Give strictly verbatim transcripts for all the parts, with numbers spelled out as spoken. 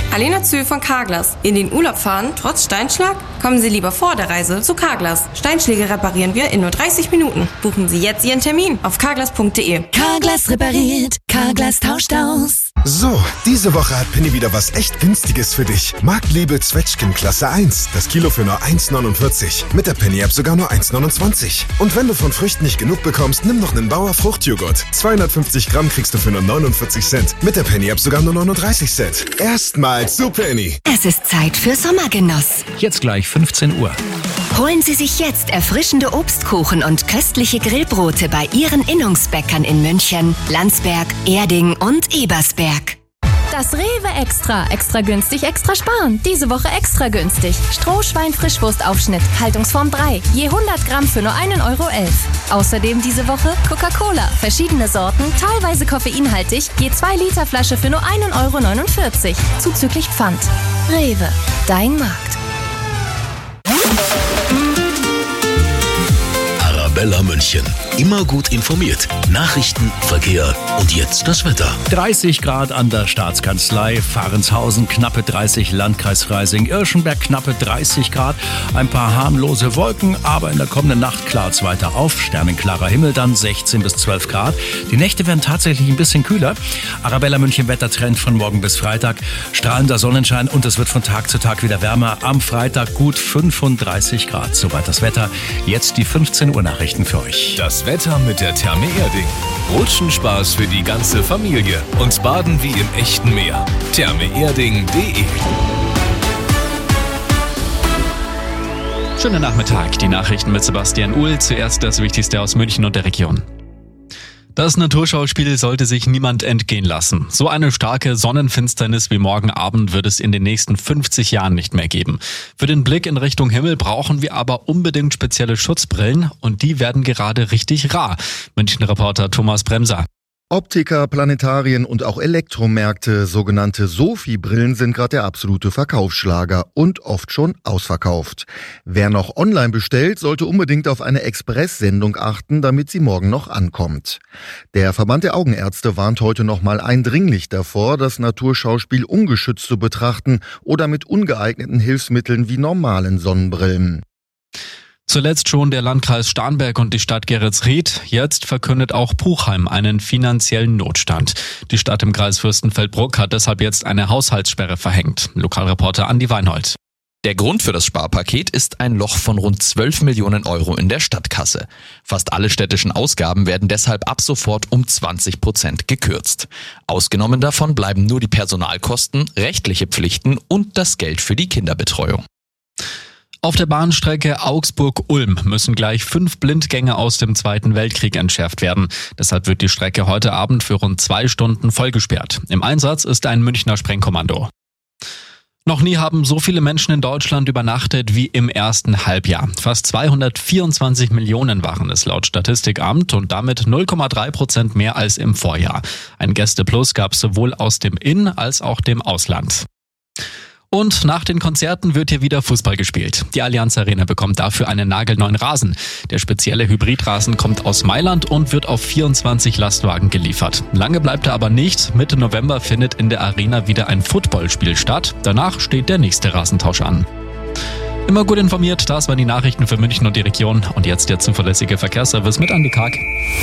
Alena Zühl von Carglass. In den Urlaub fahren, trotz Steinschlag? Kommen Sie lieber vor der Reise zu Carglass. Steinschläge reparieren wir in nur dreißig Minuten. Buchen Sie jetzt Ihren Termin auf carglass punkt de. Carglass repariert, Carglass tauscht aus. So, diese Woche hat Penny wieder was echt Günstiges für dich. Marktliebe Zwetschgen Klasse eins. Das Kilo für nur eins neunundvierzig. Mit der Penny-App sogar nur eins neunundzwanzig. Und wenn du von Früchten nicht genug bekommst, nimm noch einen Bauer Fruchtjoghurt. zweihundertfünfzig Gramm kriegst du für nur neunundvierzig Cent. Mit der Penny-App sogar nur neununddreißig Cent. Erstmals zu Penny. Es ist Zeit für Sommergenuss. Jetzt gleich fünfzehn Uhr. Holen Sie sich jetzt erfrischende Obstkuchen und köstliche Grillbrote bei Ihren Innungsbäckern in München, Landsberg, Erding und Ebersberg. Das Rewe Extra. Extra günstig, extra sparen. Diese Woche extra günstig. Strohschwein-Frischwurstaufschnitt, Haltungsform drei. Je hundert Gramm für nur einen Euro elf. Außerdem diese Woche Coca-Cola. Verschiedene Sorten, teilweise koffeinhaltig. Je zwei Liter Flasche für nur einen Euro neunundvierzig. Zuzüglich Pfand. Rewe. Dein Markt. Arabella München. Immer gut informiert. Nachrichten, Verkehr und jetzt das Wetter. dreißig Grad an der Staatskanzlei, Fahrenshausen knappe dreißig, Landkreis Freising-Irschenberg knappe dreißig Grad. Ein paar harmlose Wolken, aber in der kommenden Nacht klart's weiter auf. Sternenklarer Himmel, dann sechzehn bis zwölf Grad. Die Nächte werden tatsächlich ein bisschen kühler. Arabella München Wettertrend von morgen bis Freitag. Strahlender Sonnenschein und es wird von Tag zu Tag wieder wärmer. Am Freitag gut fünfunddreißig Grad. Soweit das Wetter. Jetzt die fünfzehn Uhr Nachrichten für euch. Das Wetter mit der Therme Erding. Rutschenspaß für die ganze Familie und Baden wie im echten Meer. therme erding punkt de. Schönen Nachmittag, die Nachrichten mit Sebastian Uhl. Zuerst das Wichtigste aus München und der Region. Das Naturschauspiel sollte sich niemand entgehen lassen. So eine starke Sonnenfinsternis wie morgen Abend wird es in den nächsten fünfzig Jahren nicht mehr geben. Für den Blick in Richtung Himmel brauchen wir aber unbedingt spezielle Schutzbrillen und die werden gerade richtig rar. München-Reporter Thomas Bremser. Optiker, Planetarien und auch Elektromärkte, sogenannte Sophie-Brillen, sind gerade der absolute Verkaufsschlager und oft schon ausverkauft. Wer noch online bestellt, sollte unbedingt auf eine Express-Sendung achten, damit sie morgen noch ankommt. Der Verband der Augenärzte warnt heute nochmal eindringlich davor, das Naturschauspiel ungeschützt zu betrachten oder mit ungeeigneten Hilfsmitteln wie normalen Sonnenbrillen. Zuletzt schon der Landkreis Starnberg und die Stadt Geretsried. Jetzt verkündet auch Puchheim einen finanziellen Notstand. Die Stadt im Kreis Fürstenfeldbruck hat deshalb jetzt eine Haushaltssperre verhängt. Lokalreporter Andi Weinhold. Der Grund für das Sparpaket ist ein Loch von rund zwölf Millionen Euro in der Stadtkasse. Fast alle städtischen Ausgaben werden deshalb ab sofort um zwanzig Prozent gekürzt. Ausgenommen davon bleiben nur die Personalkosten, rechtliche Pflichten und das Geld für die Kinderbetreuung. Auf der Bahnstrecke Augsburg-Ulm müssen gleich fünf Blindgänge aus dem Zweiten Weltkrieg entschärft werden. Deshalb wird die Strecke heute Abend für rund zwei Stunden vollgesperrt. Im Einsatz ist ein Münchner Sprengkommando. Noch nie haben so viele Menschen in Deutschland übernachtet wie im ersten Halbjahr. Fast zweihundertvierundzwanzig Millionen waren es laut Statistikamt und damit null Komma drei Prozent mehr als im Vorjahr. Ein Gästeplus gab es sowohl aus dem In- als auch dem Ausland. Und nach den Konzerten wird hier wieder Fußball gespielt. Die Allianz Arena bekommt dafür einen nagelneuen Rasen. Der spezielle Hybridrasen kommt aus Mailand und wird auf vierundzwanzig Lastwagen geliefert. Lange bleibt er aber nicht. Mitte November findet in der Arena wieder ein Footballspiel statt. Danach steht der nächste Rasentausch an. Immer gut informiert, das waren die Nachrichten für München und die Region. Und jetzt der zuverlässige Verkehrsservice mit Andi Karg.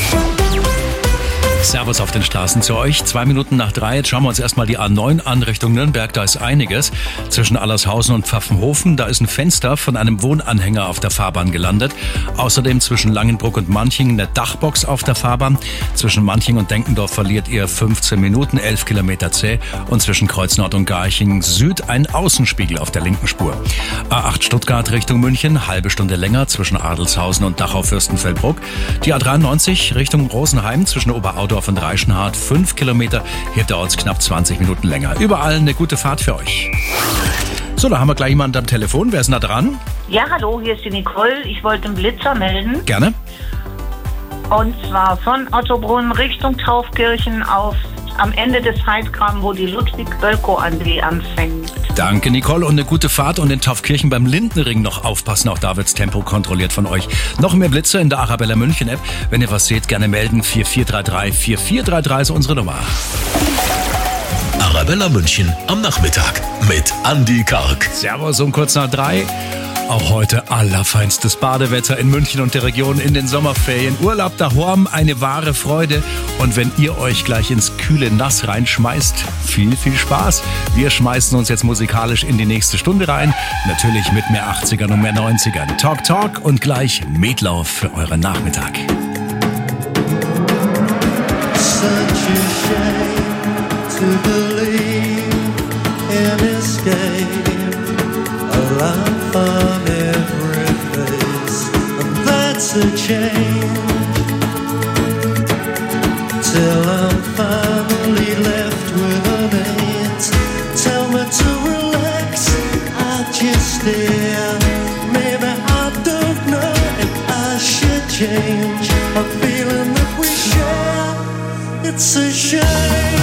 Servus auf den Straßen zu euch. Zwei Minuten nach drei. Jetzt schauen wir uns erstmal die A neun an Richtung Nürnberg. Da ist einiges. Zwischen Allershausen und Pfaffenhofen. Da ist ein Fenster von einem Wohnanhänger auf der Fahrbahn gelandet. Außerdem zwischen Langenbruck und Manching eine Dachbox auf der Fahrbahn. Zwischen Manching und Denkendorf verliert ihr fünfzehn Minuten, elf Kilometer zäh. Und zwischen Kreuznord und Garching Süd ein Außenspiegel auf der linken Spur. A acht Stuttgart Richtung München. Halbe Stunde länger zwischen Adelshausen und Dachau-Fürstenfeldbruck. Die A dreiundneunzig Richtung Rosenheim zwischen Oberaudorf und Reichenhard, fünf Kilometer. Hier dauert es knapp zwanzig Minuten länger. Überall eine gute Fahrt für euch. So, da haben wir gleich jemanden am Telefon. Wer ist denn da dran? Ja, hallo, hier ist die Nicole. Ich wollte einen Blitzer melden. Gerne. Und zwar von Ottobrunn Richtung Taufkirchen auf am Ende des Heidgraben, wo die Ludwig-Bölkow-Allee anfängt. Danke, Nicole, und eine gute Fahrt und in Taufkirchen beim Lindenring noch aufpassen. Auch da wird's Tempo kontrolliert von euch. Noch mehr Blitze in der Arabella München App. Wenn ihr was seht, gerne melden. vier vier drei drei vier vier drei drei ist unsere Nummer. Arabella München am Nachmittag mit Andi Karg. Servus um kurz nach drei. Auch heute allerfeinstes Badewetter in München und der Region in den Sommerferien. Urlaub daheim, eine wahre Freude. Und wenn ihr euch gleich ins kühle Nass reinschmeißt, viel, viel Spaß. Wir schmeißen uns jetzt musikalisch in die nächste Stunde rein. Natürlich mit mehr achtzigern und mehr neunzigern. Talk, Talk und gleich Metlauf für euren Nachmittag. Such a shame to believe in escape. A laugh on every face, and that's a change. Till I'm finally left with an eight. Tell me to relax, I just stare. Maybe I don't know if I should change. A feeling that we share, it's a shame.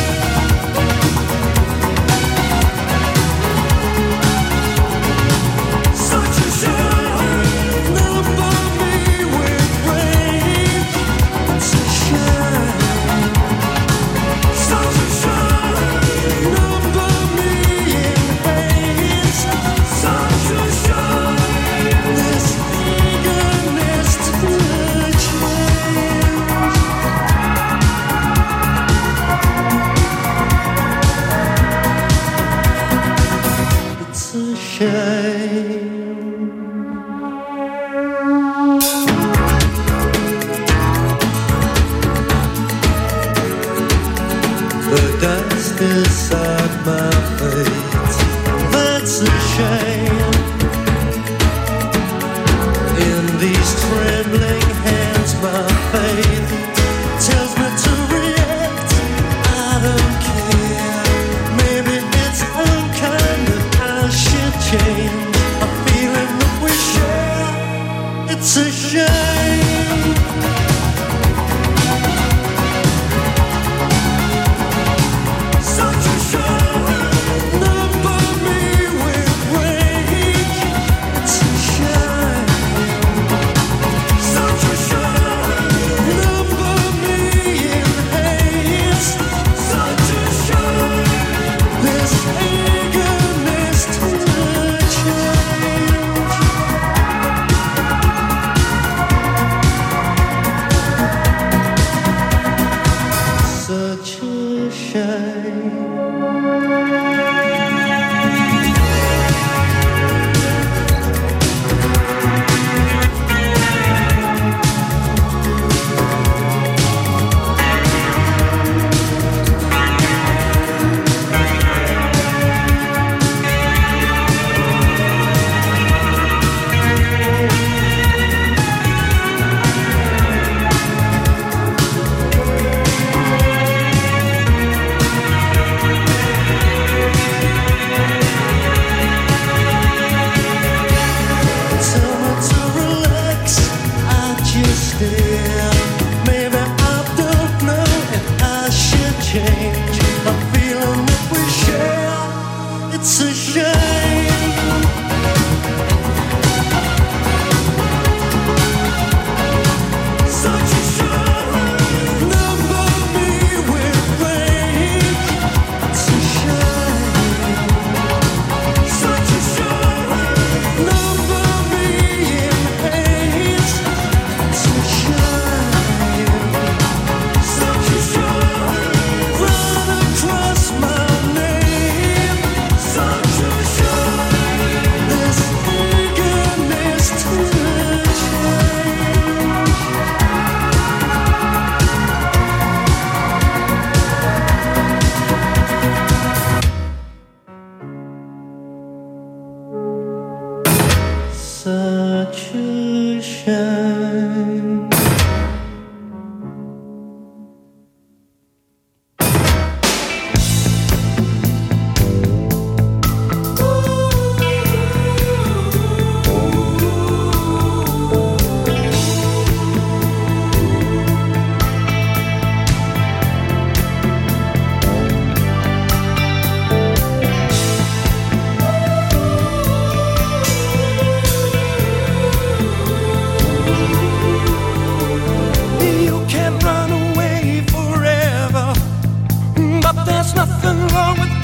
There's nothing wrong with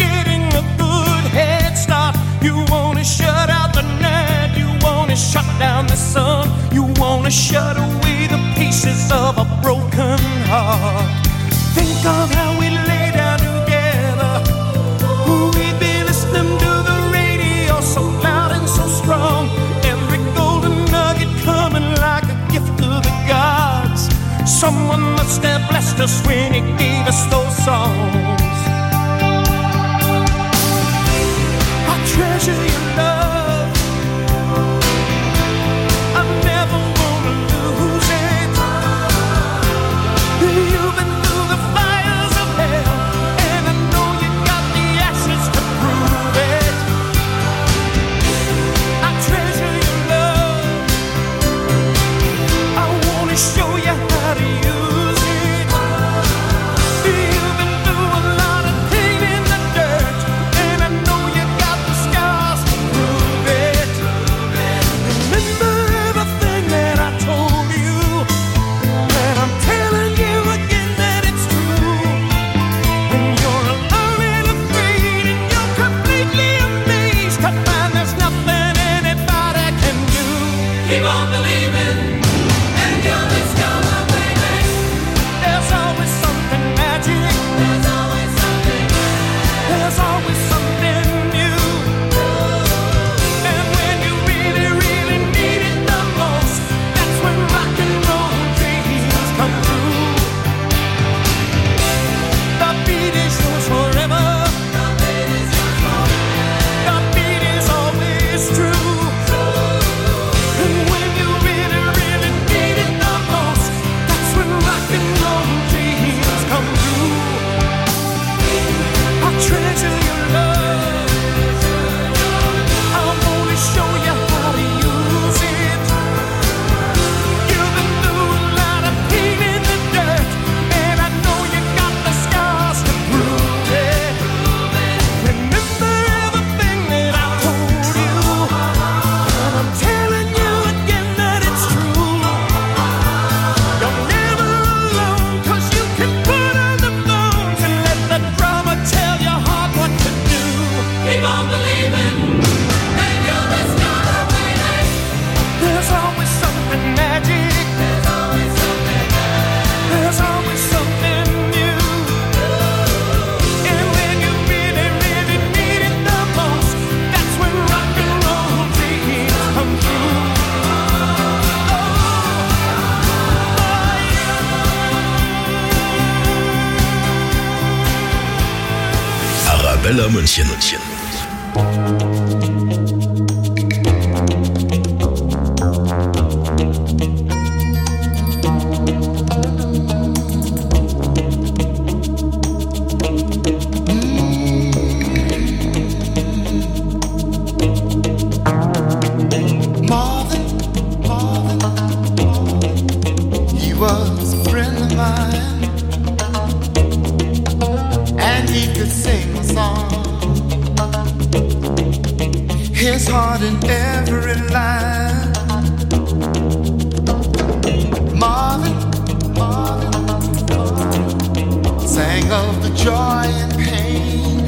You wanna shut out the night, you wanna shut down the sun, you wanna shut away the pieces of a broken heart. Think of how we lay down together, we'd be listening to the radio so loud and so strong, every golden nugget coming like a gift to the gods. Someone must have blessed us when he gave us those songs. I treasure your love, I never wanna lose it. You've been through the fires of hell, and I know you got the ashes to prove it. I treasure your love, I wanna show you how to use it. You've been through a lot of pain in the dirt, and I know you got the scars to prove it. Remember everything that I told you, and I'm telling you again that it's true. When you're alone and afraid and you're completely amazed to find there's nothing anybody can do. Keep on believing and you'll discover, baby, there's always something magic. There's always something. There's always something new. And when you really, really need it the most, that's when rock and roll dreams come true. The beat is yours forever. The beat is always true. And when you really, really need it the most, that's when rock and roll dreams come true. I treasure your love, I wanna show you how to use it. You've been through a lot of pain in the dirt, and I know you got the scars to prove it. Remember everything that I told you, and I'm telling you again that it's true. You're never alone, 'cause you can put on the bones and let the drama tell your heart what to do. Keep on believing and you'll discover, baby, there's always something magic. There's always something. There's always something new. And when you really, really need it the most, that's when rock and roll dreams come true. Arabella München. München. Marvin, Marvin, he was a friend of mine, and he could sing a song. His heart in every line. Marvin, Marvin, sang of the joy and pain.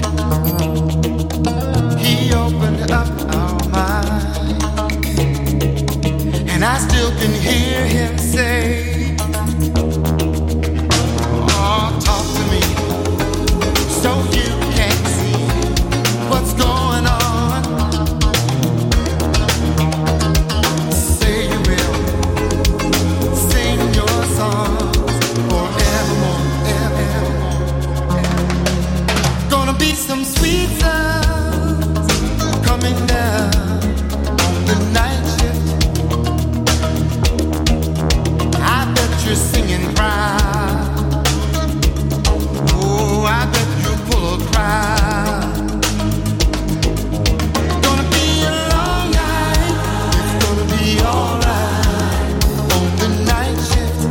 He opened up our mind, and I still can hear him say, oh, talk to me so you can see what's going on. Say you will sing your songs forevermore, evermore. Gonna be some sweet sounds coming down on the night shift. I bet you're singing proud. Oh, I bet you pull a crowd. Gonna be a long night. It's gonna be alright on the night shift.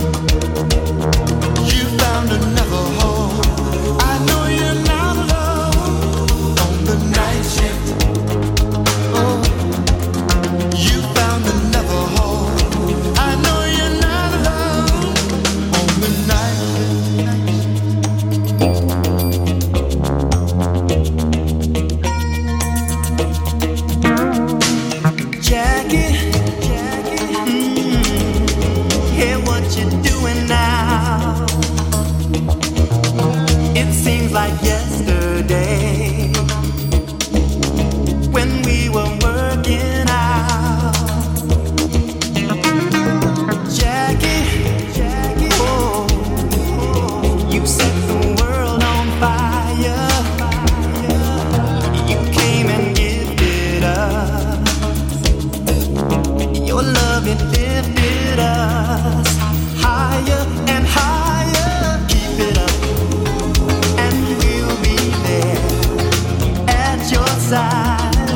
You found another home. I know you're not alone. Seems like yesterday when we were working out. Jackie, Jackie, oh, you set the world on fire. You came and gifted us your love, it lifted us higher and higher. Keep it up, and we'll be there at your side.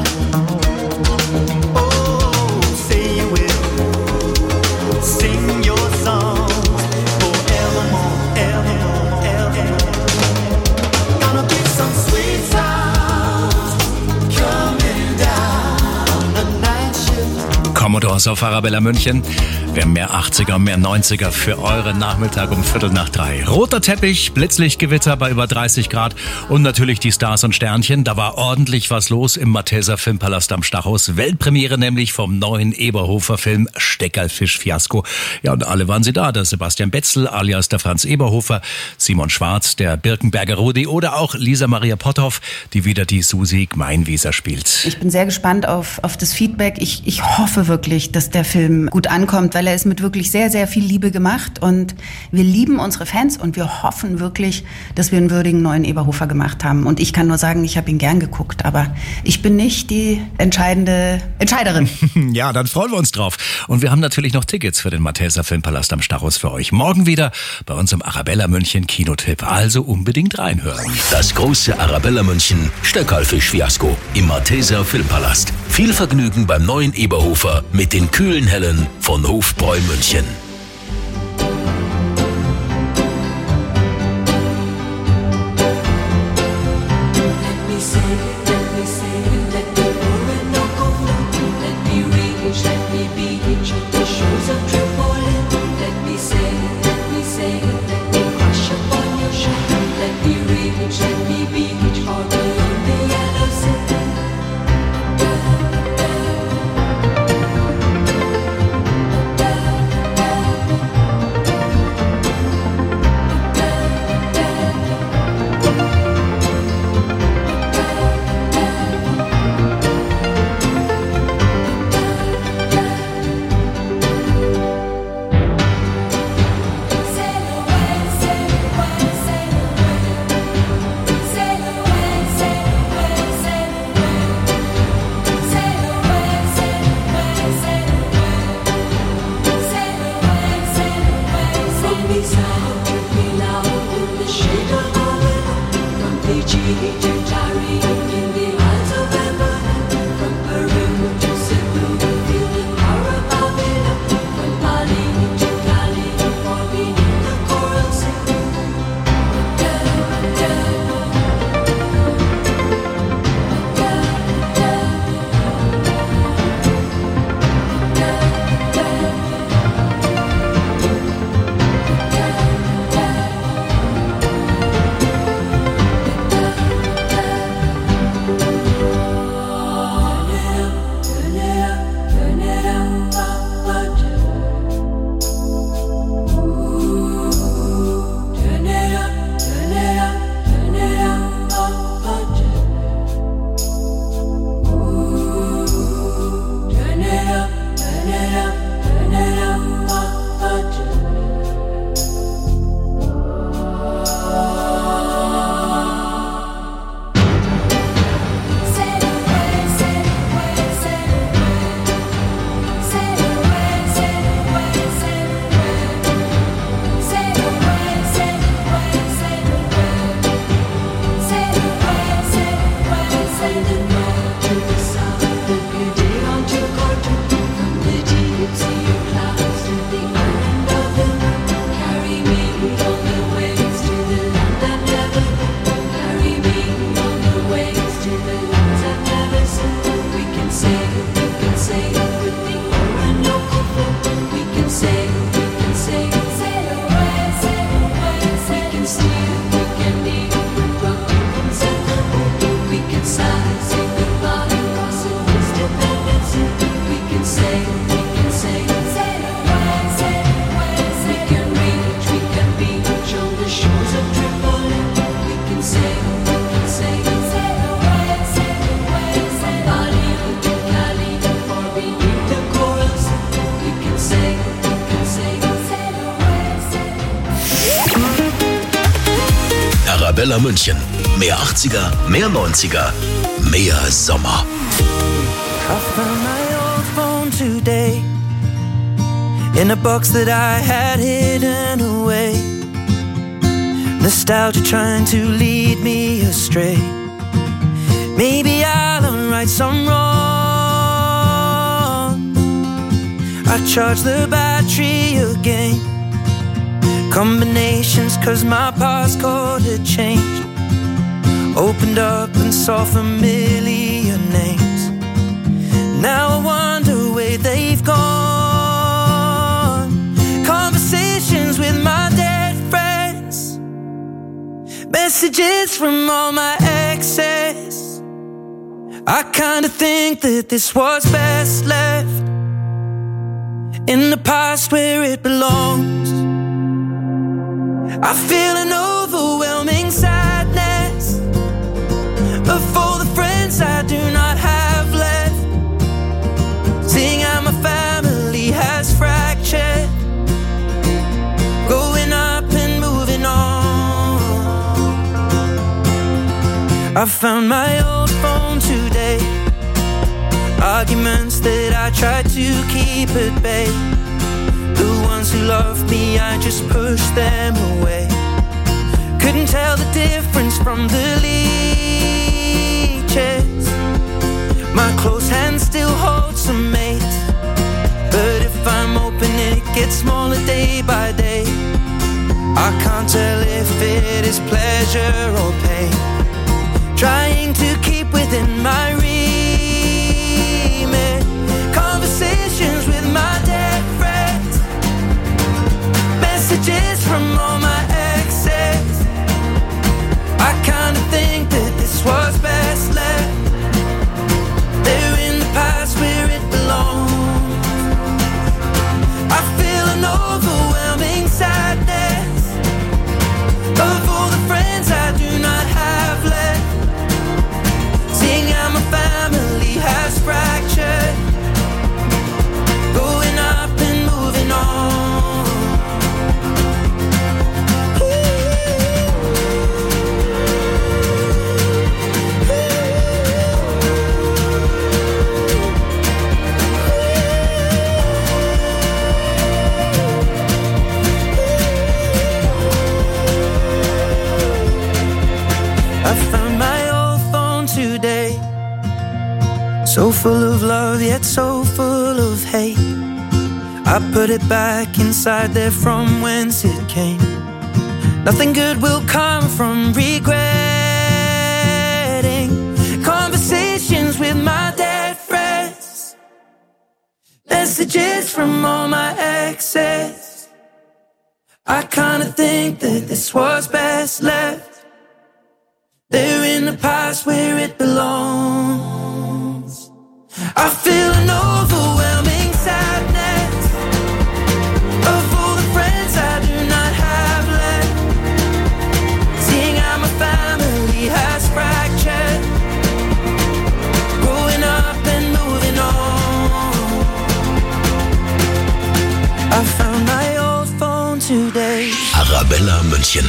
Oh, say you will sing your song forevermore, evermore, evermore. Gonna be some sweet sounds coming down the night shift. Commodores auf Arabella München. Wir haben mehr achtziger, mehr neunziger für euren Nachmittag um Viertel nach drei. Roter Teppich, Blitzlichtgewitter bei über dreißig Grad und natürlich die Stars und Sternchen. Da war ordentlich was los im Malteser Filmpalast am Stachus. Weltpremiere nämlich vom neuen Eberhofer-Film Steckerlfisch-Fiasko. Ja, und alle waren sie da. Der Sebastian Betzel alias der Franz Eberhofer, Simon Schwarz, der Birkenberger Rudi oder auch Lisa Maria Potthoff, die wieder die Susi Gmeinwieser spielt. Ich bin sehr gespannt auf, auf das Feedback. Ich, ich hoffe wirklich, dass der Film gut ankommt, weil er ist mit wirklich sehr, sehr viel Liebe gemacht und wir lieben unsere Fans und wir hoffen wirklich, dass wir einen würdigen neuen Eberhofer gemacht haben. Und ich kann nur sagen, ich habe ihn gern geguckt, aber ich bin nicht die entscheidende Entscheiderin. Ja, dann freuen wir uns drauf. Und wir haben natürlich noch Tickets für den Malteser Filmpalast am Stachus für euch. Morgen wieder bei uns im Arabella München Kinotipp. Also unbedingt reinhören. Das große Arabella München Steckerlfisch-Fiasko im Malteser Filmpalast. Viel Vergnügen beim neuen Eberhofer mit den kühlen Hellen von Hofbräu München. Arabella München. Mehr achtziger, mehr neunziger, mehr Sommer. I found my old phone today in a box that I had hidden away. Nostalgia trying to lead me astray. Maybe I'll unright some wrong. I charge the battery again. Combinations cause my passcode had changed. Opened up and saw familiar names. Now I wonder where they've gone. Conversations with my dead friends. Messages from all my exes. I kinda think that this was best left in the past where it belongs. I feel an overwhelming sadness of all the friends I do not have left. Seeing how my family has fractured, growing up and moving on. I found my old phone today. Arguments that I tried to keep at bay. The ones who loved me, I just pushed them away. Couldn't tell the difference from the leeches. My close hand still holds some mates, but if I'm open it gets smaller day by day. I can't tell if it is pleasure or pain. Trying to keep within my remit. Conversations with my dead friends. Messages from all my exes. I kinda think that this was best left. They're in the past where it belongs. I feel an overwhelming sadness of all the friends I do not have left. Seeing how my family has fractured, growing up and moving on. I found my old phone today, so full of love yet so full of hate. I put it back inside there from whence it came. Nothing good will come from regretting conversations with my dead friends. Messages from all my exes. I kinda think that this was best left. They're in the past where it belongs. I feel an overwhelming sadness of all the friends I do not have left. Seeing how my family has fractured, growing up and moving on. I found my old phone today. Arabella München.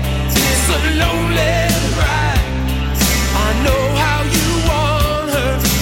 Lonely ride. I know how you want her.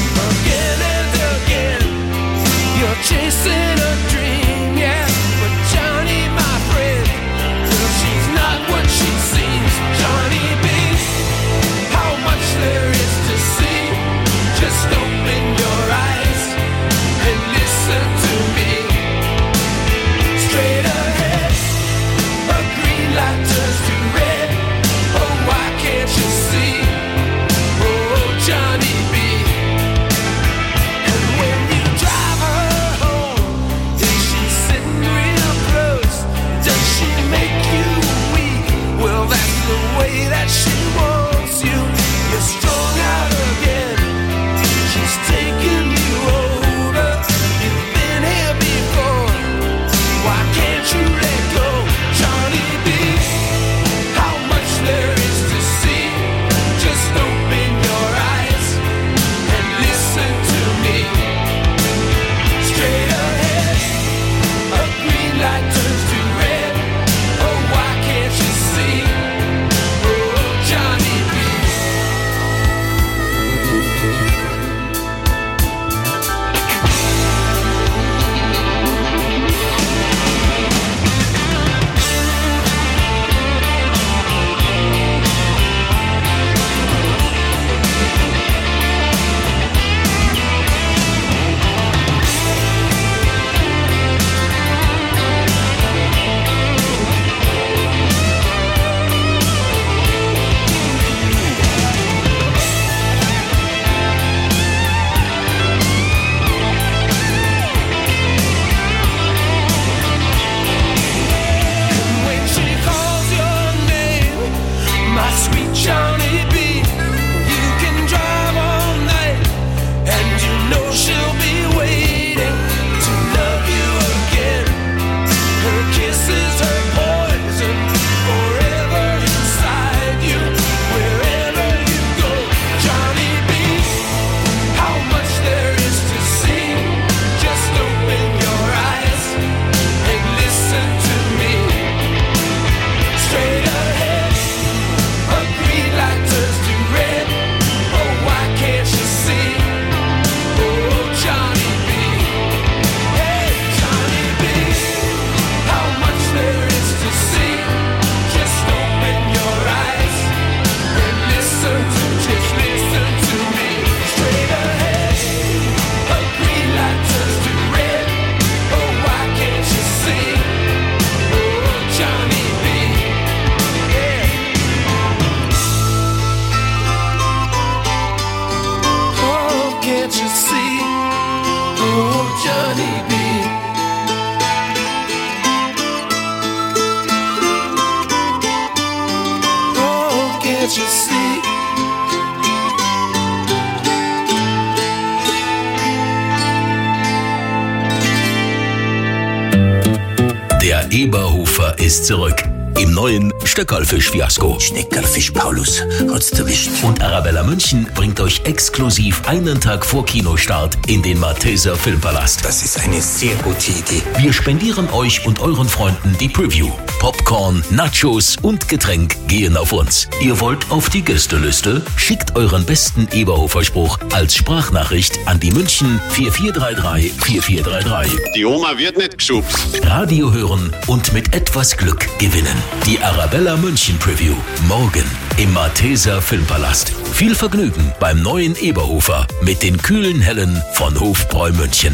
Eberhofer ist zurück. Im neuen Stöckerlfisch-Fiasko. Steckerlfisch Paulus, hat's erwischt. Und Arabella München bringt euch exklusiv einen Tag vor Kinostart in den Malteser Filmpalast. Das ist eine sehr gute Idee. Wir spendieren euch und euren Freunden die Preview. Popcorn, Nachos und Getränk gehen auf uns. Ihr wollt auf die Gästeliste? Schickt euren besten Eberhofer-Spruch als Sprachnachricht an die München vier vier drei drei vier vier drei drei. Die Oma wird nicht geschubst. Radio hören und mit etwas Glück gewinnen. Die Arabella München Preview. Morgen im Malteser Filmpalast. Viel Vergnügen beim neuen Eberhofer mit den kühlen Hellen von Hofbräu München.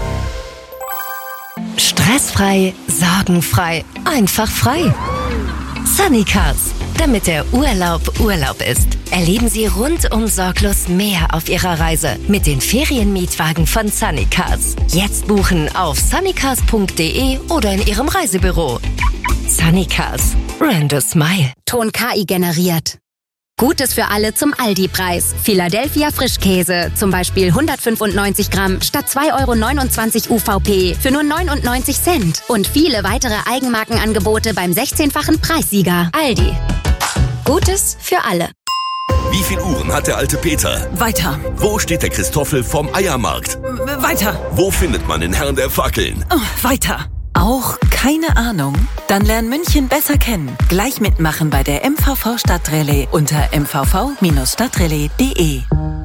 Stressfrei, sorgenfrei, einfach frei. Sunny Cars, damit der Urlaub Urlaub ist. Erleben Sie rundum sorglos mehr auf Ihrer Reise mit den Ferienmietwagen von Sunny Cars. Jetzt buchen auf sunnycars punkt de oder in Ihrem Reisebüro. Sunny Cars, rent a smile. Ton K I generiert. Gutes für alle zum Aldi-Preis. Philadelphia Frischkäse, zum Beispiel hundertfünfundneunzig Gramm statt zwei Euro neunundzwanzig U V P für nur neunundneunzig Cent. Und viele weitere Eigenmarkenangebote beim sechzehnfachen Preissieger. Aldi. Gutes für alle. Wie viel Uhren hat der alte Peter? Weiter. Wo steht der Christoffel vom Eiermarkt? Weiter. Wo findet man den Herrn der Fackeln? Oh, weiter. Auch keine Ahnung? Dann lern München besser kennen. Gleich mitmachen bei der M V V Stadtrallye unter m v v Bindestrich stadtrallye punkt de.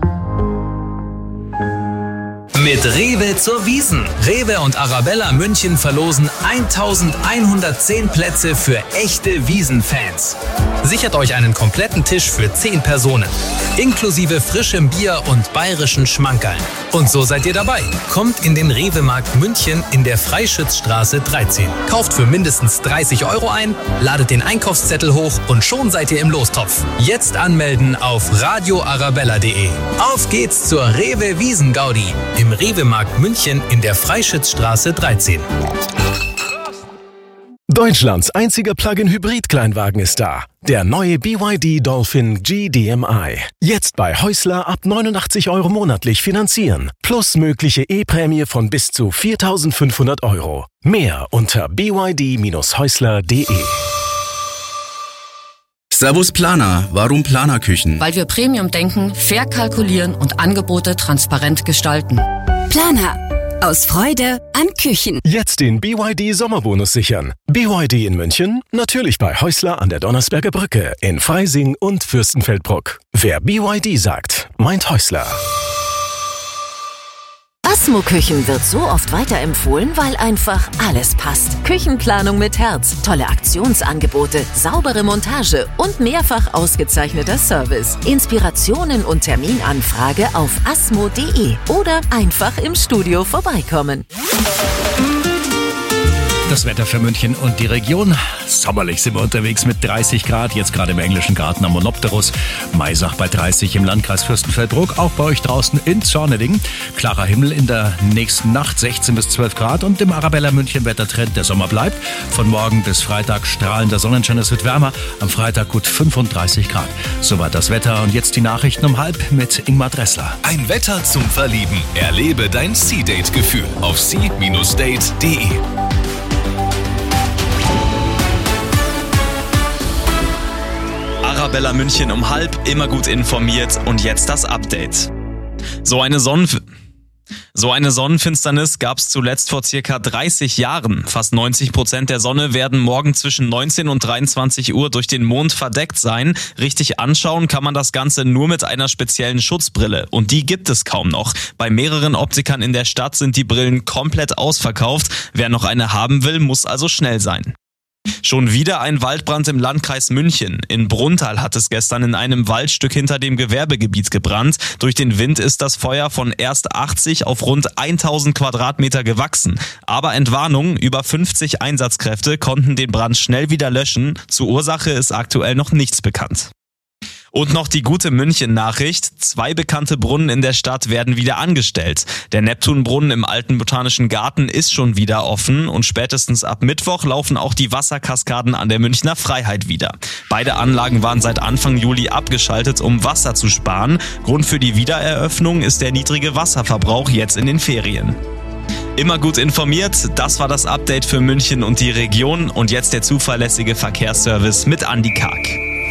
Mit Rewe zur Wiesn. Rewe und Arabella München verlosen eintausendeinhundertzehn Plätze für echte Wiesenfans. Sichert euch einen kompletten Tisch für zehn Personen. Inklusive frischem Bier und bayerischen Schmankerln. Und so seid ihr dabei. Kommt in den Rewe-Markt München in der Freischützstraße dreizehn. Kauft für mindestens dreißig Euro ein, ladet den Einkaufszettel hoch und schon seid ihr im Lostopf. Jetzt anmelden auf radio arabella punkt de. Auf geht's zur Rewe Wiesen-Gaudi im Rewe-Markt München in der Freischützstraße dreizehn. Deutschlands einziger Plug-in-Hybrid-Kleinwagen ist da. Der neue B Y D Dolphin G D M I. Jetzt bei Häusler ab neunundachtzig Euro monatlich finanzieren. Plus mögliche E-Prämie von bis zu viertausendfünfhundert Euro. Mehr unter b y d Bindestrich häusler punkt de. Servus Planer. Warum Planerküchen? Weil wir Premium denken, fair kalkulieren und Angebote transparent gestalten. Planer. Aus Freude an Küchen. Jetzt den B Y D Sommerbonus sichern. B Y D in München? Natürlich bei Häusler an der Donnersberger Brücke, in Freising und Fürstenfeldbruck. Wer B Y D sagt, meint Häusler. Asmo Küchen wird so oft weiterempfohlen, weil einfach alles passt. Küchenplanung mit Herz, tolle Aktionsangebote, saubere Montage und mehrfach ausgezeichneter Service. Inspirationen und Terminanfrage auf asmo punkt de oder einfach im Studio vorbeikommen. Das Wetter für München und die Region. Sommerlich sind wir unterwegs mit dreißig Grad, jetzt gerade im englischen Garten am Monopterus. Maisach bei dreißig im Landkreis Fürstenfeldbruck, auch bei euch draußen in Zorneding. Klarer Himmel in der nächsten Nacht, sechzehn bis zwölf Grad und im Arabella München Wettertrend, der Sommer bleibt. Von morgen bis Freitag strahlender Sonnenschein, es wird wärmer. Am Freitag gut fünfunddreißig Grad. Soweit das Wetter und jetzt die Nachrichten um halb mit Ingmar Dressler. Ein Wetter zum Verlieben. Erlebe dein Sea-Date-Gefühl auf sea Bindestrich date punkt de. Arabella München um halb, immer gut informiert und jetzt das Update. So eine Sonnenf- So eine Sonnenfinsternis gab es zuletzt vor circa dreißig Jahren. Fast neunzig Prozent der Sonne werden morgen zwischen neunzehn und dreiundzwanzig Uhr durch den Mond verdeckt sein. Richtig anschauen kann man das Ganze nur mit einer speziellen Schutzbrille. Und die gibt es kaum noch. Bei mehreren Optikern in der Stadt sind die Brillen komplett ausverkauft. Wer noch eine haben will, muss also schnell sein. Schon wieder ein Waldbrand im Landkreis München. In Brunnthal hat es gestern in einem Waldstück hinter dem Gewerbegebiet gebrannt. Durch den Wind ist das Feuer von erst achtzig auf rund tausend Quadratmeter gewachsen. Aber Entwarnung, über fünfzig Einsatzkräfte konnten den Brand schnell wieder löschen. Zur Ursache ist aktuell noch nichts bekannt. Und noch die gute München-Nachricht. Zwei bekannte Brunnen in der Stadt werden wieder angestellt. Der Neptunbrunnen im Alten Botanischen Garten ist schon wieder offen und spätestens ab Mittwoch laufen auch die Wasserkaskaden an der Münchner Freiheit wieder. Beide Anlagen waren seit Anfang Juli abgeschaltet, um Wasser zu sparen. Grund für die Wiedereröffnung ist der niedrige Wasserverbrauch jetzt in den Ferien. Immer gut informiert, das war das Update für München und die Region und jetzt der zuverlässige Verkehrsservice mit Andi Karg.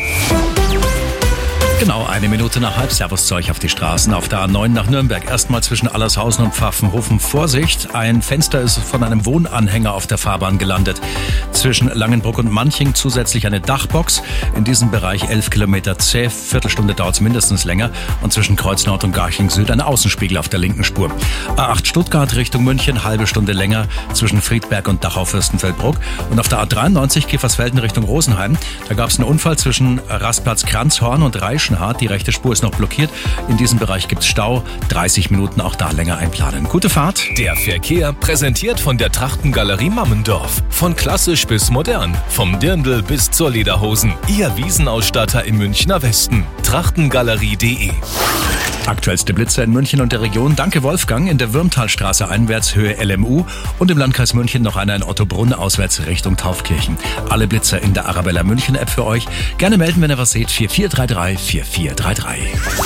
Genau eine Minute nach halb. Servus zu euch auf die Straßen. Auf der A neun nach Nürnberg. Erstmal zwischen Allershausen und Pfaffenhofen. Vorsicht, ein Fenster ist von einem Wohnanhänger auf der Fahrbahn gelandet. Zwischen Langenbruck und Manching zusätzlich eine Dachbox. In diesem Bereich elf Kilometer zäh. Viertelstunde dauert es mindestens länger. Und zwischen Kreuznord und Garching Süd ein Außenspiegel auf der linken Spur. A acht Stuttgart Richtung München. Halbe Stunde länger zwischen Friedberg und Dachau-Fürstenfeldbruck. Und auf der A dreiundneunzig Kiefersfelden Richtung Rosenheim. Da gab es einen Unfall zwischen Rastplatz Kranzhorn und Reischenhardt. Die rechte Spur ist noch blockiert. In diesem Bereich gibt es Stau. dreißig Minuten auch da länger einplanen. Gute Fahrt. Der Verkehr präsentiert von der Trachtengalerie Mammendorf. Von klassisch bis modern. Vom Dirndl bis zur Lederhosen. Ihr Wiesenausstatter im Münchner Westen. Trachtengalerie punkt de. Aktuellste Blitzer in München und der Region. Danke Wolfgang. In der Würmtalstraße einwärts Höhe L M U und im Landkreis München noch einer in Ottobrunn auswärts Richtung Taufkirchen. Alle Blitzer in der Arabella München App für euch. Gerne melden, wenn ihr was seht. vier vier drei drei vier vier drei drei.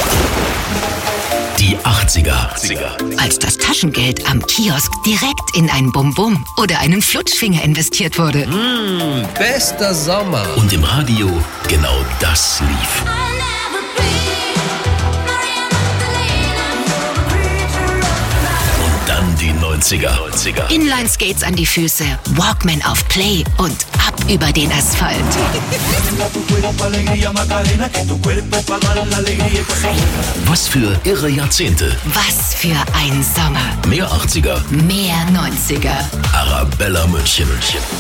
Die achtziger. Als das Taschengeld am Kiosk direkt in ein Bum-Bum oder einen Flutschfinger investiert wurde. Mmh, bester Sommer. Und im Radio genau das lief. Und dann die neunziger. Inline-Skates an die Füße, Walkman auf Play und ab über den Asphalt. Was für irre Jahrzehnte. Was für ein Sommer. Mehr achtziger. Mehr neunziger. Arabella München.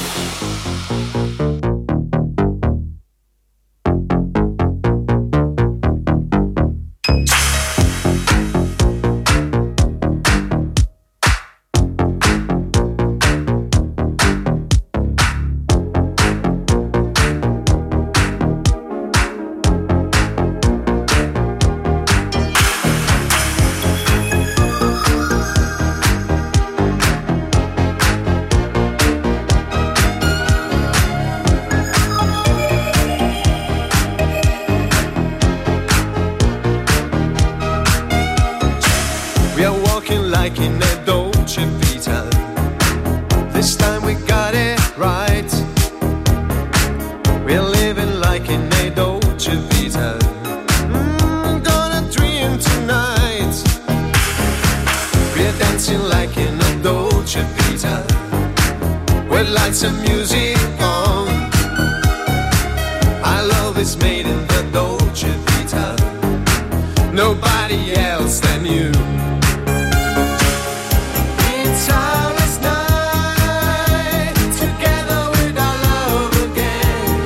like in a Dolce Vita. This time we got it right. We're living like in a Dolce Vita. Mm, gonna dream tonight. We're dancing like in a Dolce Vita. With lights and music on. Our love is made in the Dolce Vita. Nobody else than you. It's ours night, together with our love again.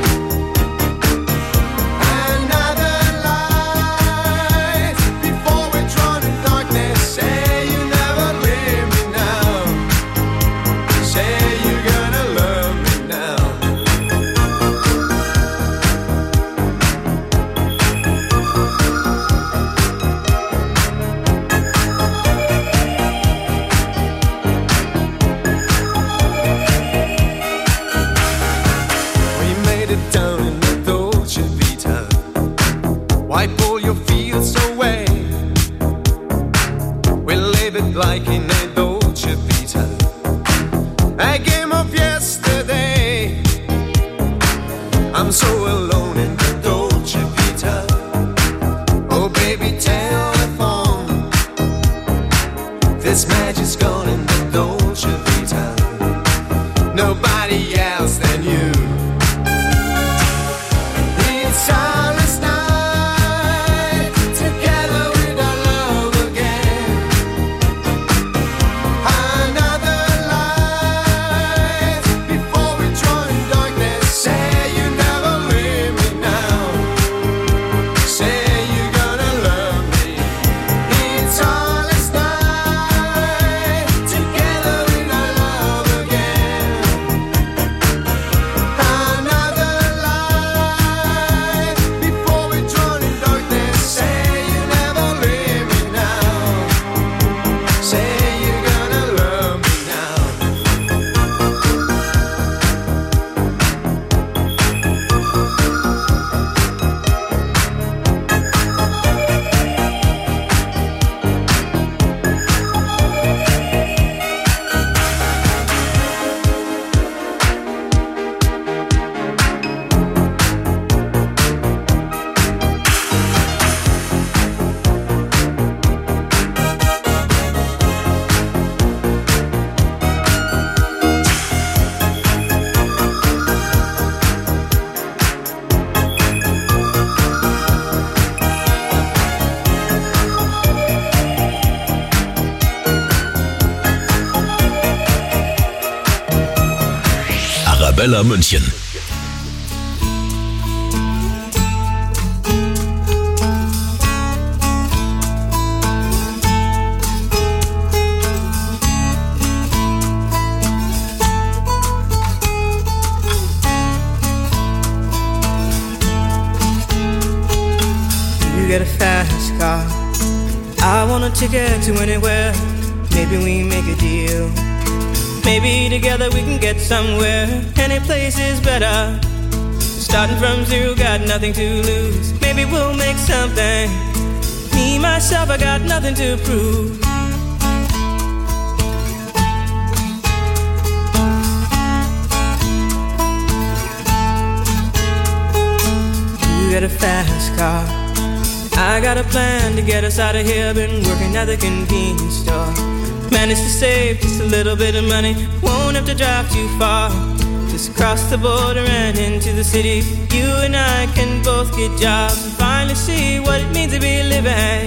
Another light, before we're drawn in darkness. Say you never leave me now. Say you're gonna love me now. We made it down in the Dolce Vita. Wipe all your fears away. We live it like in a Dolce Vita. A game of yesterday. I'm so alone in the Dolce Vita. Oh baby, telephone. This magic's gone in the Dolce Vita. Nobody else than you. It's ours night, together with our love again. Another light, before we draw in darkness. Say you never leave me now. Say you're gonna love me. It's ours night, together with our Arabella München. You get a fast car, I want a ticket to anywhere. Maybe we make a deal. Maybe together we can get somewhere. Any place is better. Starting from zero, got nothing to lose. Maybe we'll make something. Me, myself, I got nothing to prove. You got a fast car, I got a plan to get us out of here. Been working at the convenience store. Managed to save just a little bit of money. Won't have to drive too far. Just cross the border and into the city. You and I can both get jobs and finally see what it means to be living.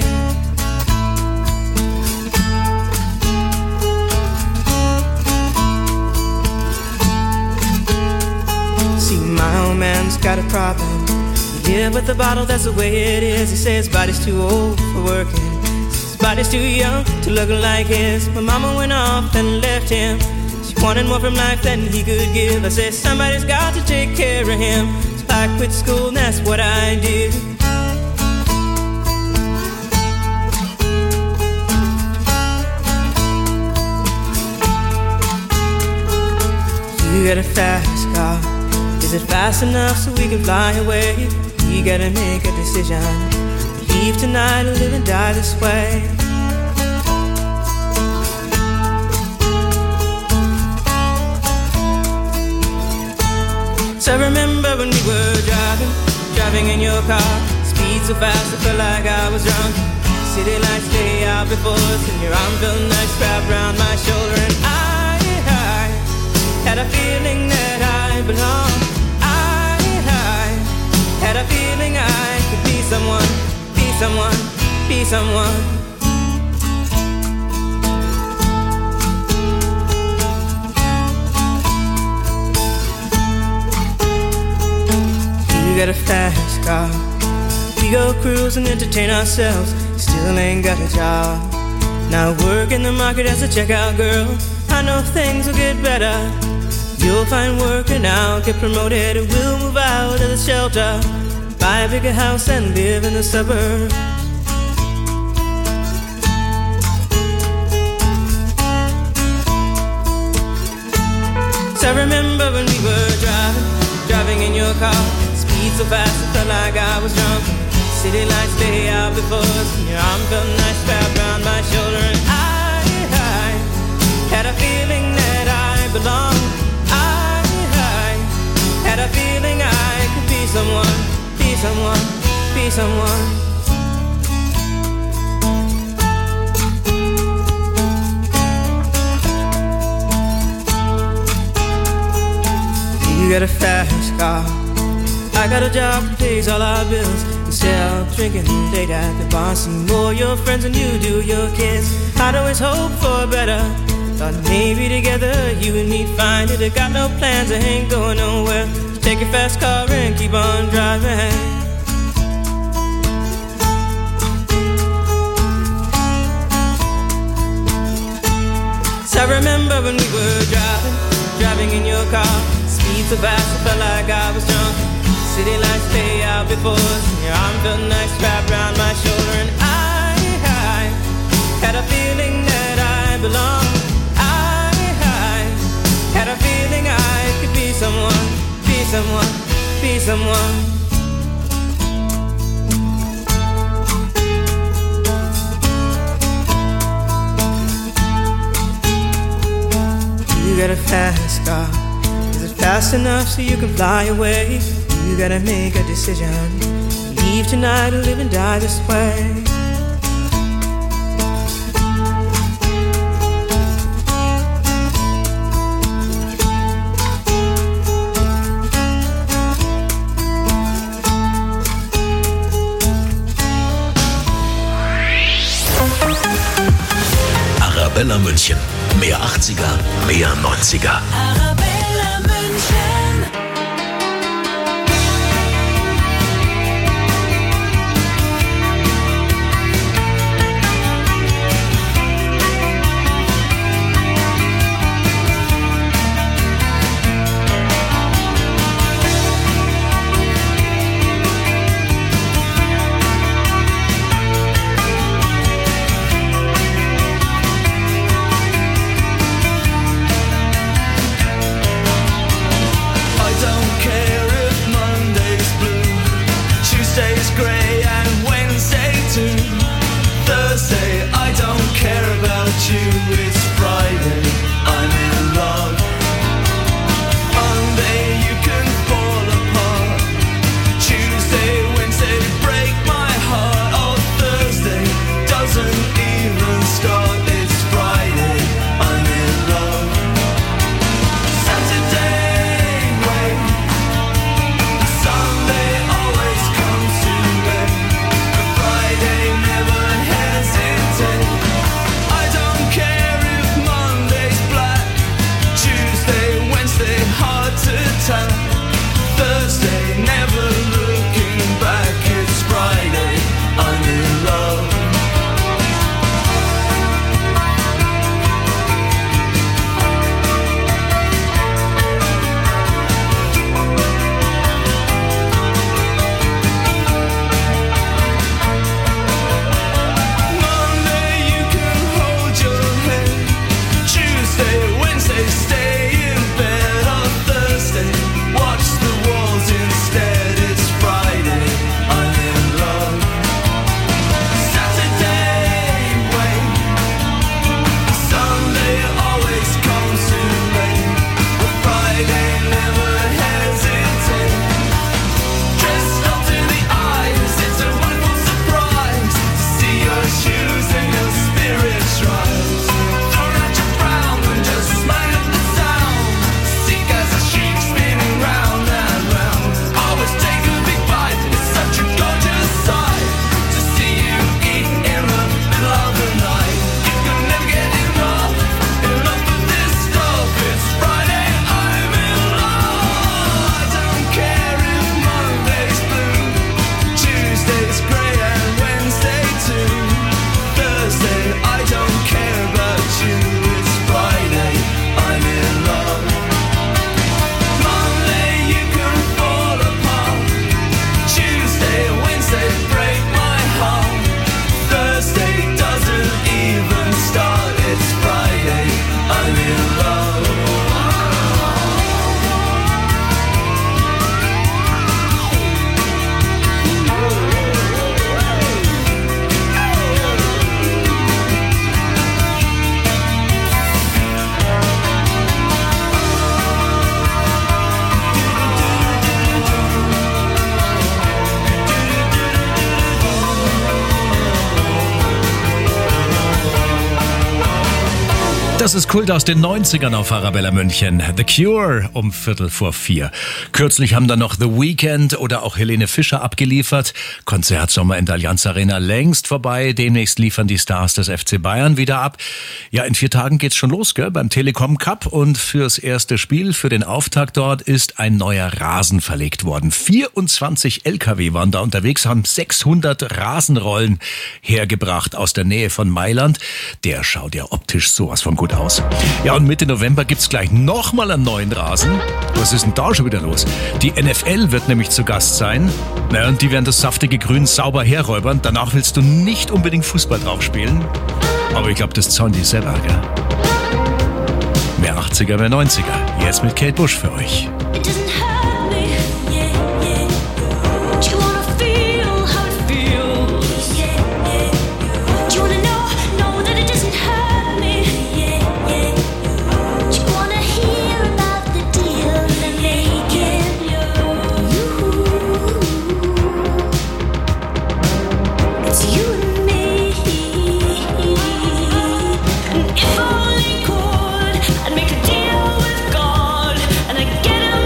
See, my old man's got a problem. Yeah, but the bottle, that's the way it is. He says his body's too old for working. His body's too young to look like his. My mama went off and left him. She wanted more from life than he could give. I said, somebody's got to take care of him. So I quit school and that's what I did. You got a fast car. Is it fast enough so we can fly away? We gotta make a decision. Leave tonight or live and die this way. So I remember when we were driving, driving in your car. Speed so fast I felt like I was drunk. City lights lay out before us, and your arm felt nice wrapped around my shoulder. And I, I had a feeling that I belonged. Had a feeling I could be someone, be someone, be someone. You got a fast car. We go cruise and entertain ourselves. Still ain't got a job. Now work in the market as a checkout girl. I know things will get better. You'll find work and I'll get promoted. We'll move out of the shelter, buy a bigger house and live in the suburbs. So I remember when we were driving, driving in your car. Speed so fast I felt like I was drunk. City lights lay out before us, and your arm felt nice wrapped around my shoulder. And I, I had a feeling that I belonged. Had a feeling I could be someone, be someone, be someone. You got a fast car, I got a job that pays all our bills. Instead of drinking late at the bar, see more your friends than you do your kids. I'd always hope for better. Thought maybe together you and me'd find it. I got no plans, I ain't going nowhere. So take your fast car and keep on driving. So I remember when we were driving, driving in your car. Speed so fast I felt like I was drunk. City lights lay out before us, and your arm felt nice wrapped around my shoulder. And I, I had a feeling that I belonged. Had a feeling I could be someone, be someone, be someone. You got a fast car. Is it fast enough so you can fly away? You gotta make a decision. Leave tonight or live and die this way. Arabella München. Mehr achtziger, mehr neunziger. Arabella München. Das ist Kult aus den neunzigern auf Arabella München. The Cure um Viertel vor vier. Kürzlich haben dann noch The Weeknd oder auch Helene Fischer abgeliefert. Konzertsommer in der Allianz Arena längst vorbei. Demnächst liefern die Stars des F C Bayern wieder ab. Ja, in vier Tagen geht's schon los, gell, beim Telekom Cup. Und fürs erste Spiel, für den Auftakt dort, ist ein neuer Rasen verlegt worden. vierundzwanzig L K W waren da unterwegs, haben sechshundert Rasenrollen hergebracht aus der Nähe von Mailand. Der schaut ja optisch sowas von gut aus. Ja, und Mitte November gibt's gleich nochmal einen neuen Rasen. Was ist denn da schon wieder los? Die N F L wird nämlich zu Gast sein. Na, und die werden das saftige Grün sauber herräubern. Danach willst du nicht unbedingt Fußball drauf spielen. Aber ich glaube, das zahlen die selber, gell? Mehr achtziger, mehr neunziger. Jetzt mit Kate Bush für euch. If only could, I'd make a deal with God and I'd get him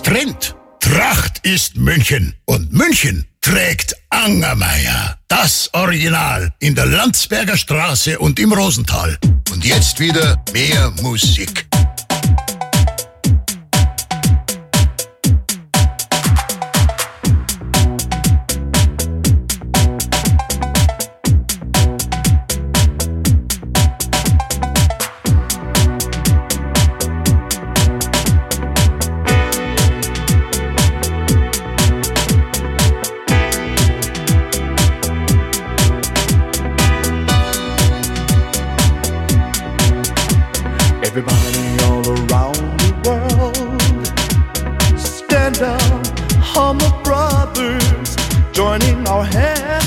Trend. Tracht ist München und München trägt Angermeier. Das Original in der Landsberger Straße und im Rosental. Und jetzt wieder mehr Musik. Everybody all around the world, stand up, humble brothers, joining our hands,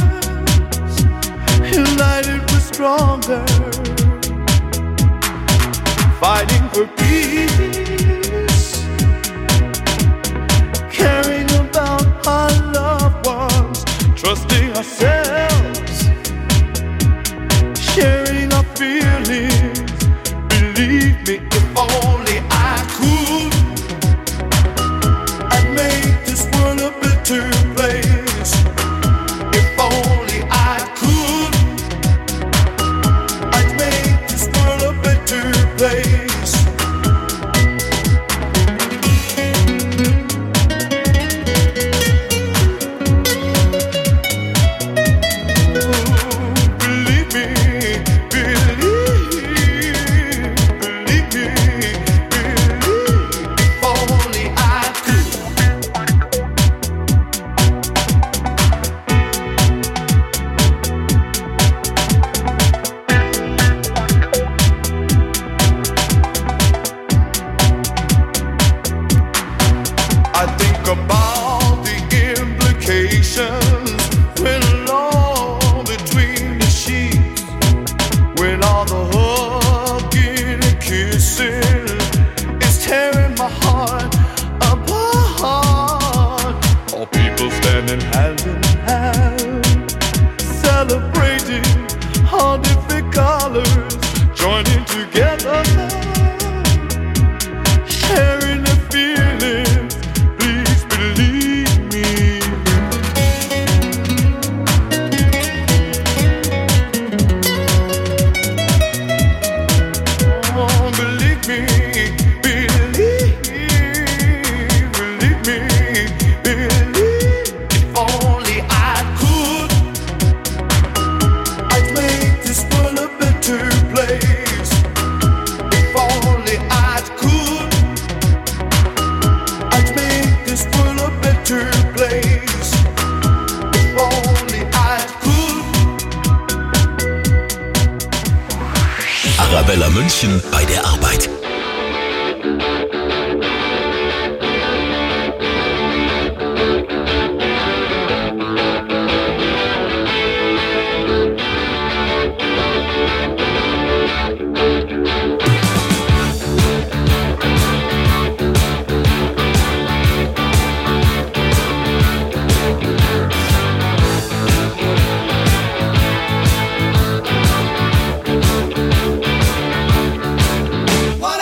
united we're stronger, fighting for peace, caring about our loved ones, trusting ourselves, sharing our feelings. Believe me, if only I could, I'd make this world a better place. If only I could, I'd make this world a better place. Ooh, believe me, believe. I think about the implications when alone between the sheets, when all the hugging and kissing is tearing my heart apart. All people standing hand in hand, celebrating all different colors, joining together, sharing their feelings. Please believe me. Oh, believe me, believe, believe me, believe. If only I could, I'd make this world a better place. If only I could, I'd make this world a better place. If only I could. Arabella München bei der Arbeit. What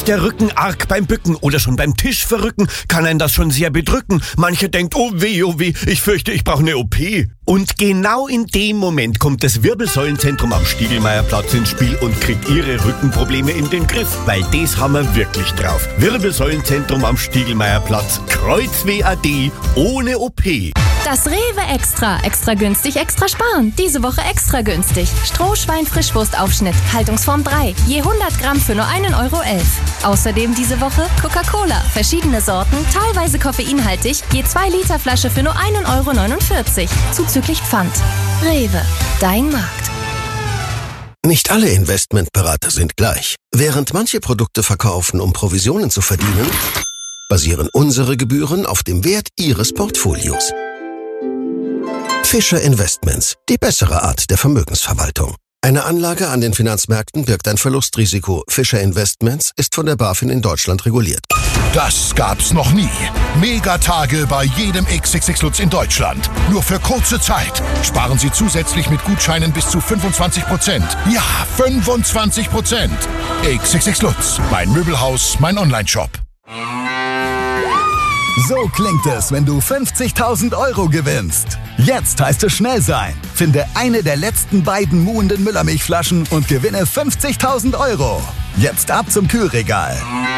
der Rücken arg beim Bücken oder schon beim Tisch verrücken, kann einen das schon sehr bedrücken. Mancher denkt, oh weh, oh weh, ich fürchte, ich brauche eine O P. Und genau in dem Moment kommt das Wirbelsäulenzentrum am Stiegelmeierplatz ins Spiel und kriegt ihre Rückenprobleme in den Griff, weil das haben wir wirklich drauf. Wirbelsäulenzentrum am Stiegelmeierplatz, Kreuzweh A D, ohne O P. Das Rewe Extra. Extra günstig, extra sparen. Diese Woche extra günstig. Strohschwein-Frischwurstaufschnitt, Haltungsform drei. Je hundert Gramm für nur einen Euro elf. Außerdem diese Woche Coca-Cola. Verschiedene Sorten, teilweise koffeinhaltig. Je zwei Liter Flasche für nur einen Euro neunundvierzig. Zuzüglich Pfand. Rewe. Dein Markt. Nicht alle Investmentberater sind gleich. Während manche Produkte verkaufen, um Provisionen zu verdienen, basieren unsere Gebühren auf dem Wert Ihres Portfolios. Fischer Investments, die bessere Art der Vermögensverwaltung. Eine Anlage an den Finanzmärkten birgt ein Verlustrisiko. Fischer Investments ist von der BaFin in Deutschland reguliert. Das gab's noch nie. Megatage bei jedem X X X Lutz in Deutschland. Nur für kurze Zeit. Sparen Sie zusätzlich mit Gutscheinen bis zu fünfundzwanzig Prozent. Ja, fünfundzwanzig Prozent. X X X Lutz, mein Möbelhaus, mein Onlineshop. So klingt es, wenn du fünfzigtausend Euro gewinnst. Jetzt heißt es schnell sein. Finde eine der letzten beiden muhenden Müllermilchflaschen und gewinne fünfzigtausend Euro. Jetzt ab zum Kühlregal.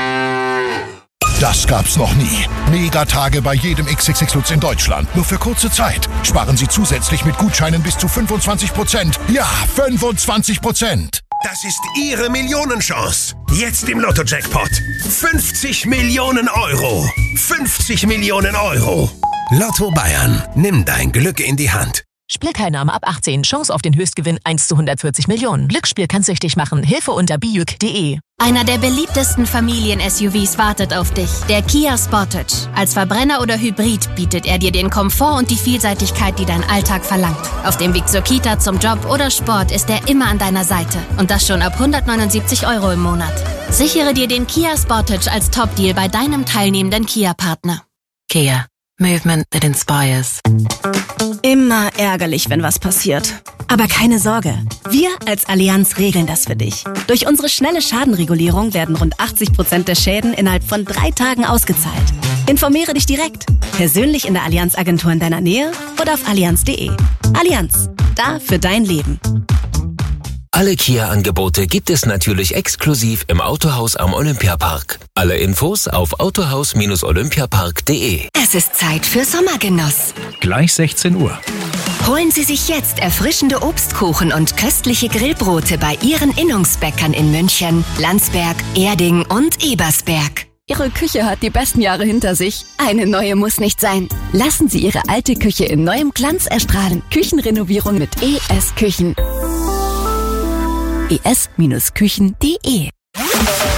Das gab's noch nie. Megatage bei jedem X X X Lutz in Deutschland. Nur für kurze Zeit. Sparen Sie zusätzlich mit Gutscheinen bis zu fünfundzwanzig Prozent. Ja, fünfundzwanzig Prozent. Das ist Ihre Millionenchance. Jetzt im Lotto-Jackpot. fünfzig Millionen Euro. fünfzig Millionen Euro. Lotto Bayern. Nimm dein Glück in die Hand. Spielteilnahme ab achtzehn. Chance auf den Höchstgewinn eins zu hundertvierzig Millionen. Glücksspiel kann süchtig machen. Hilfe unter bijuk punkt de. Einer der beliebtesten Familien-S U Vs wartet auf dich. Der Kia Sportage. Als Verbrenner oder Hybrid bietet er dir den Komfort und die Vielseitigkeit, die dein Alltag verlangt. Auf dem Weg zur Kita, zum Job oder Sport ist er immer an deiner Seite. Und das schon ab hundertneunundsiebzig Euro im Monat. Sichere dir den Kia Sportage als Top-Deal bei deinem teilnehmenden Kia-Partner. Kia. Movement that inspires. Immer ärgerlich, wenn was passiert. Aber keine Sorge, wir als Allianz regeln das für dich. Durch unsere schnelle Schadenregulierung werden rund achtzig Prozent der Schäden innerhalb von drei Tagen ausgezahlt. Informiere dich direkt, persönlich in der Allianz-Agentur in deiner Nähe oder auf allianz punkt de. Allianz, da für dein Leben. Alle Kia-Angebote gibt es natürlich exklusiv im Autohaus am Olympiapark. Alle Infos auf autohaus Bindestrich olympiapark punkt de. Es ist Zeit für Sommergenuss. Gleich sechzehn Uhr. Holen Sie sich jetzt erfrischende Obstkuchen und köstliche Grillbrote bei Ihren Innungsbäckern in München, Landsberg, Erding und Ebersberg. Ihre Küche hat die besten Jahre hinter sich. Eine neue muss nicht sein. Lassen Sie Ihre alte Küche in neuem Glanz erstrahlen. Küchenrenovierung mit E S Küchen. e s Bindestrich küchen punkt de